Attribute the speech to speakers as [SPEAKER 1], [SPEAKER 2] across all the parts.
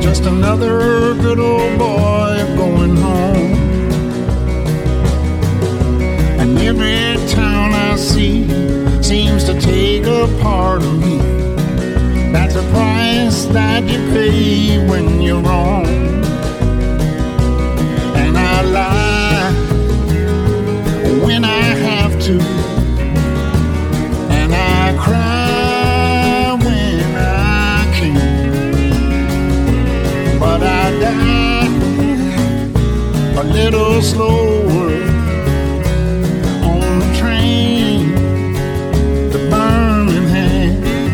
[SPEAKER 1] just another good old boy going home. And every town I see seems to take a part of me. That's a price that you pay when you're wrong. And I lie when I have to, and I cry when I can't. But I die a little slower on the train to Birmingham.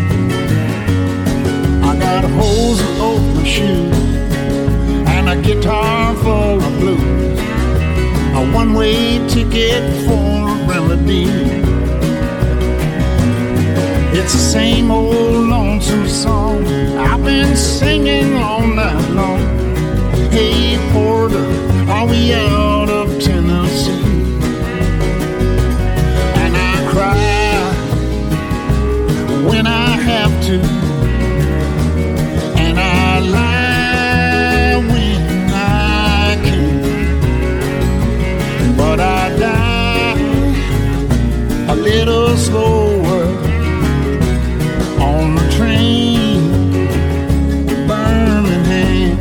[SPEAKER 1] I got holes in both my shoes and a guitar full of blues, a one-way ticket for a remedy. It's the same old lonesome song I've been singing all night long. Hey porter, are we out of Tennessee? And I cry when I have to, and I lie when I can. But I die a little slower on the train to Birmingham.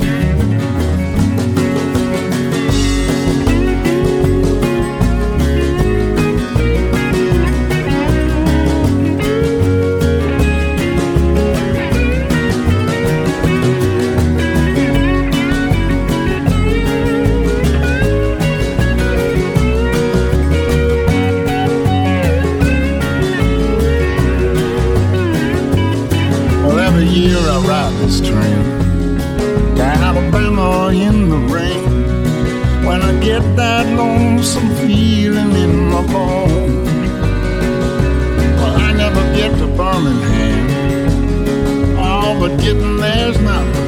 [SPEAKER 1] Year I ride this train to Alabama in the rain. When I get that lonesome feeling in my bones, well, I never get to Birmingham. Oh, but getting there's not